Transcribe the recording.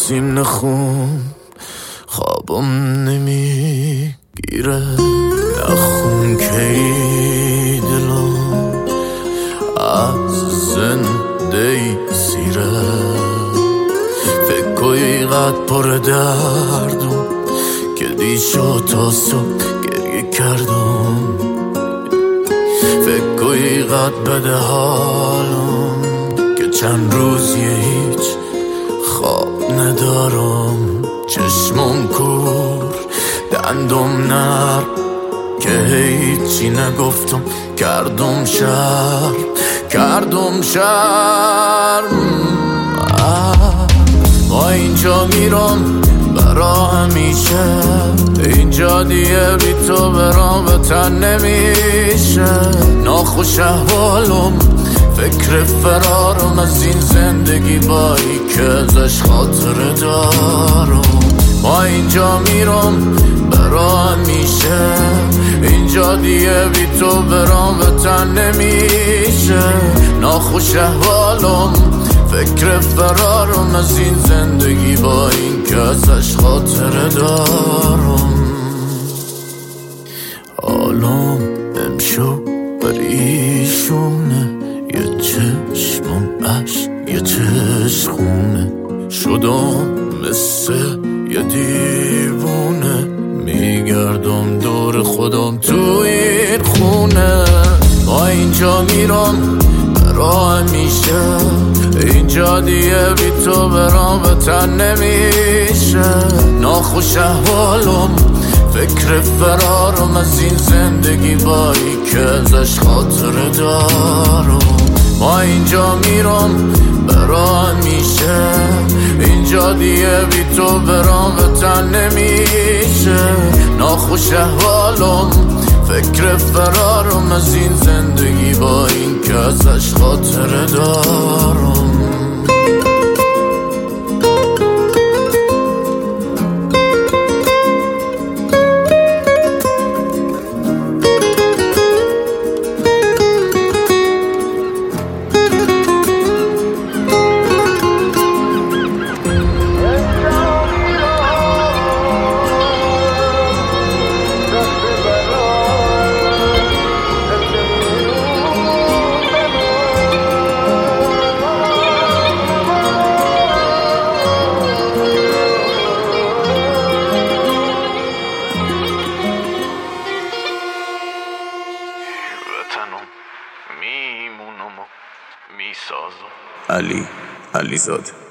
سیم نخون خوابم نمیگیره، نخون که ای دلم از زنده سیره. فکر کنی قد پر دردم که دیشو تا صبح گریه کردم. فکر کنی قد بده حالم که چند روزیه هیچ خواب ندارم. چشمم کور دندم نر که هیچی نگفتم، کردم شرم. ما اینجا میرم برا همیشه، اینجا دیگه بی تو برام وطن نمیشه. ناخوش احوالم، فکر فرارم از این زندگی بایی که ازش خاطره دارم. ما اینجا میرم برا همیشه، اینجا دیگه بی تو برام وطن نمیشه. ناخوش احوالم، فکر فرارم از این زندگی با این که ازش خاطره دارم. حالم امشو پریشونه، یه چشمم یه چشمونه. شدم مثل یه دیوونه، میگردم دور خودم تو این خونه. با اینجا میرم برا همیشه، اینجا دیگه بی تو برام وطن نمیشه. ناخوش احوالم، فکر فرارم از این زندگی بایی که ازش خاطره دارم. ما اینجا میرم برا همیشه، اینجا دیگه بی تو برام وطن نمیشه. ناخوش احوالم، فکر فرارم از این زندگی با این که ازش خاطره دارم. میمونم و میسازم. علیزاده.